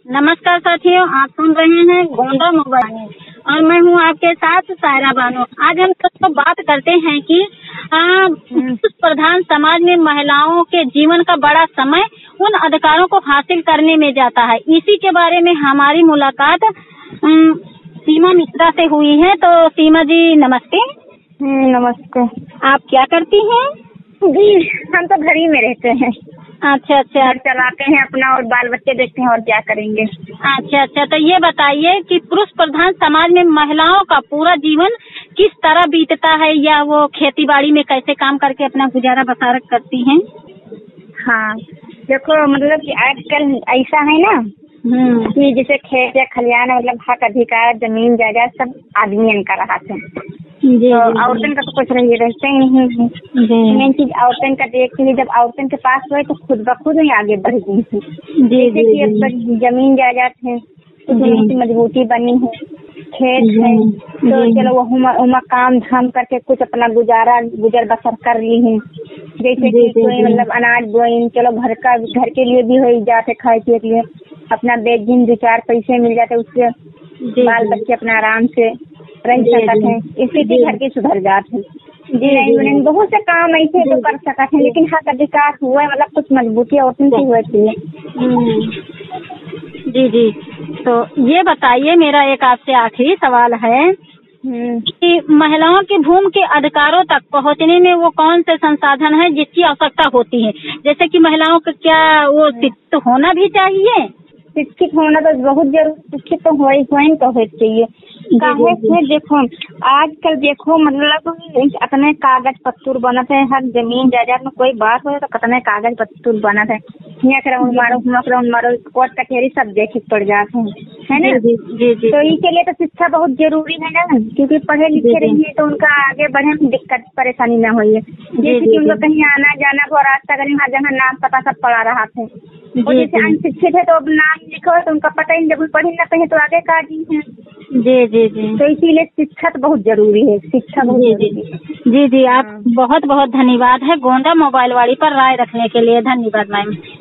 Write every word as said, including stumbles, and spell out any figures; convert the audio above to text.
नमस्कार साथियों, आप सुन रहे हैं गोंडा मोबाइल और मैं हूं आपके साथ सायरा बानो। आज हम सबको बात करते हैं कि पुरुष प्रधान समाज में महिलाओं के जीवन का बड़ा समय उन अधिकारों को हासिल करने में जाता है। इसी के बारे में हमारी मुलाकात सीमा मिश्रा से हुई है। तो सीमा जी नमस्ते। नमस्ते। आप क्या करती हैं? जी हम तो घर ही में रहते हैं। अच्छा अच्छा, घर चलाते हैं अपना और बाल बच्चे देखते हैं और क्या करेंगे। अच्छा अच्छा, तो ये बताइए कि पुरुष प्रधान समाज में महिलाओं का पूरा जीवन किस तरह बीतता है, या वो खेती बाड़ी में कैसे काम करके अपना गुजारा बसारा करती हैं? हाँ देखो, मतलब कि आजकल ऐसा है ना कि जैसे खेत या खलियान मतलब हक अधिकार जमीन जायदाद सब आदमी का रहा था, तो औरतन का तो कुछ रही रहते ही नहीं है। मेन चीज औरतन का देखते ही जब औरतन के पास हुए तो खुद ब खुद ही आगे बढ़ गई थी। जैसे कि अब जमीन जायदाद है तो जमीन की मजबूती बनी है, खेत है तो चलो वो उमा काम धाम करके कुछ अपना गुजारा गुजर बसर कर ली है। जैसे कि कोई मतलब अनाज बोई, चलो घर का घर के लिए भी हो जाते, खाए पिए के लिए अपना बेच दिन दो चार पैसे मिल जाते, उससे बाल बच्चे अपना आराम से रह सकते हैं, स्थिति घर की सुधर जाती है। जी नहीं नहीं बहुत से काम ऐसे तो कर सकते हैं, लेकिन हक अधिकार हुआ है मतलब कुछ मजबूती औरतों की हुई थी। जी जी, तो ये बताइए, मेरा एक आपसे आखिरी सवाल है कि महिलाओं की भूमि के अधिकारों तक पहुंचने में वो कौन से संसाधन है जिसकी आवश्यकता होती है? जैसे कि महिलाओं को क्या वो शिक्षित होना भी चाहिए? शिक्षित होना तो बहुत जरूर, शिक्षित तो हो ही तो हो चाहिए। काहे से देखो आजकल देखो मतलब अपने कागज पत्तर बनते हैं, हर जमीन जायदाद में कोई बात हो तो कितने कागज पत्तर बनते हैं, यहाँ कराउन मारो कराउन मारो कोर्ट कचहरी सब देखे पड़ जाते हैं, है ना। जी जी जी, तो इसके लिए तो शिक्षा बहुत जरूरी है ना, क्योंकि पढ़े लिखे रहिए तो उनका आगे बढ़े में दिक्कत परेशानी न होइए। जैसे कि उनको कहीं आना जाना को रास्ता करें, हर जगह नाम पता सब पड़ा रहा था, और जैसे अनशिक्षित है तो अब नाम लिखो तो उनका पता ही, जब पढ़े न पढ़े तो आगे का जी है। जी जी जी, तो इसीलिए शिक्षा तो बहुत जरूरी है, शिक्षा बहुत जरूरी है। जी जी, आप बहुत बहुत धन्यवाद है गोंडा मोबाइल वाली पर राय रखने के लिए। धन्यवाद मैम।